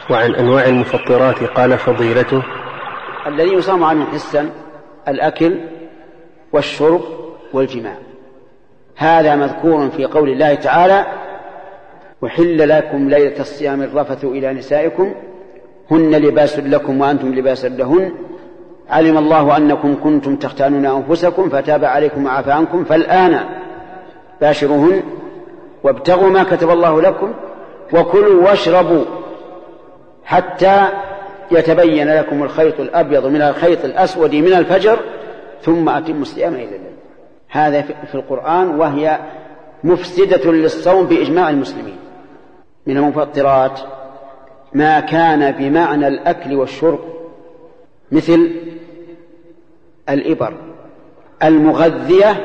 وعن أنواع المفطرات قال فضيلته: الذي يصام عنه حسا الأكل والشرب والجماع. هذا مذكور في قول الله تعالى: وحل لكم ليلة الصيام الرفث إلى نسائكم هن لباس لكم وأنتم لباس لهن علم الله أنكم كنتم تختانون أنفسكم فتاب عليكم وعفى عنكم فالآن باشروهن وابتغوا ما كتب الله لكم وكلوا واشربوا حتى يتبين لكم الخيط الأبيض من الخيط الأسود من الفجر ثم أتموا الصيام إلى الليل. هذا في القرآن، وهي مفسدة للصوم بإجماع المسلمين. من المفطرات ما كان بمعنى الأكل والشرب مثل الإبر المغذية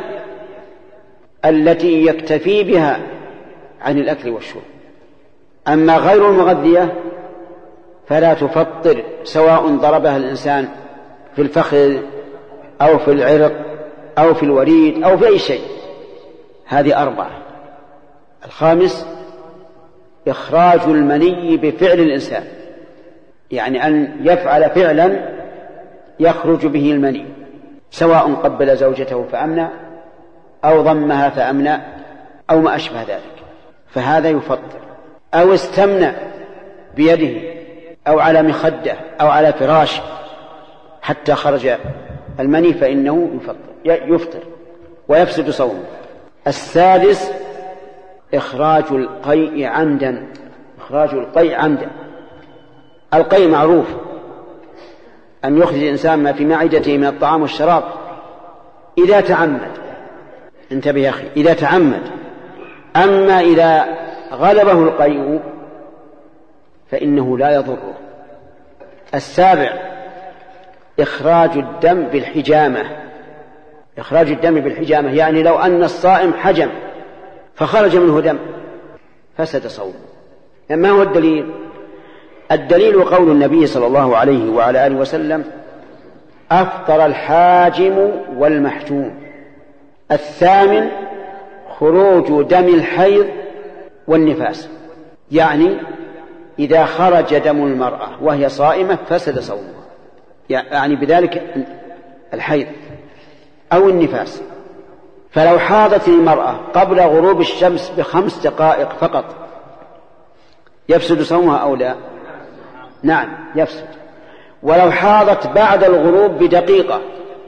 التي يكتفي بها عن الأكل والشرب. أما غير المغذية فلا تفطر، سواء ضربها الإنسان في الفخذ أو في العرق أو في الوريد أو في أي شيء. هذه 4. الخامس إخراج المني بفعل الإنسان، يعني أن يفعل فعلا يخرج به المني، سواء قبل زوجته فأمنى أو ضمها فأمنى أو ما أشبه ذلك، فهذا يفطر. أو استمنى بيده أو على مخدة أو على فراش حتى خرج المني فإنه يفطر ويفسد صومه. السادس إخراج القيء عمدا. إخراج القيء عمدا. القيء معروف، أن يخرج الإنسان ما في معدته من الطعام والشراب إذا تعمد. انتبه يا أخي، إذا تعمد. أما إذا غلبه القيء فإنه لا يضره. السابع إخراج الدم بالحجامة. إخراج الدم بالحجامة يعني لو أن الصائم حجم فخرج منه دم فسد صومه. ما هو الدليل؟ الدليل قول النبي صلى الله عليه وعلى آله وسلم: أفطر الحاجم والمحجوم. الثامن خروج دم الحيض والنفاس، يعني إذا خرج دم المرأة وهي صائمة فسد صومها، يعني بذلك الحيض أو النفاس. فلو حاضت المرأة قبل غروب الشمس ب5 دقائق فقط يفسد صومها أو لا؟ نعم يفسد. ولو حاضت بعد الغروب بدقيقة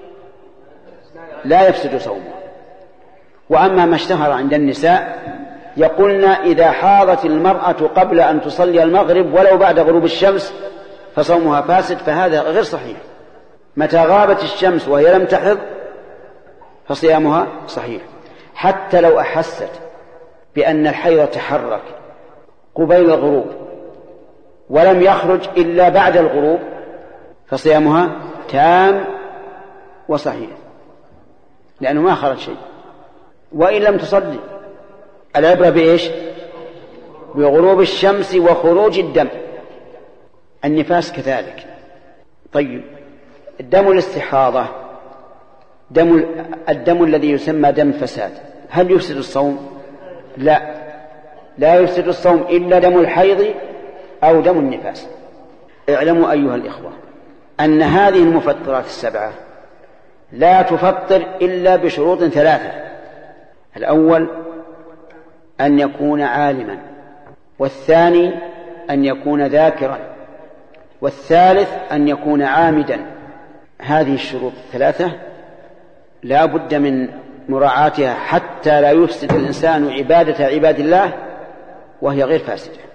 لا يفسد صومها. وأما ما اشتهر عند النساء يقولن إذا حاضت المرأة قبل أن تصلي المغرب ولو بعد غروب الشمس فصومها فاسد، فهذا غير صحيح. متى غابت الشمس وهي لم تحض فصيامها صحيح. حتى لو أحست بأن الحيض تحرك قبيل الغروب ولم يخرج إلا بعد الغروب فصيامها تام وصحيح، لأنه ما خرج شيء. وإن لم تصلي، العبرة بإيش؟ بغروب الشمس وخروج الدم. النفاس كذلك. طيب، الدم الاستحاضة، الدم الذي يسمى دم فساد، هل يفسد الصوم؟ لا يفسد الصوم إلا دم الحيض أو دم النفاس. اعلموا أيها الإخوة أن هذه المفطرات 7 لا تفطر إلا بشروط 3. الأول أن يكون عالما، والثاني أن يكون ذاكرا، والثالث أن يكون عامدا. هذه الشروط 3 لا بد من مراعاتها حتى لا يفسد الإنسان عبادة عباد الله وهي غير فاسدة.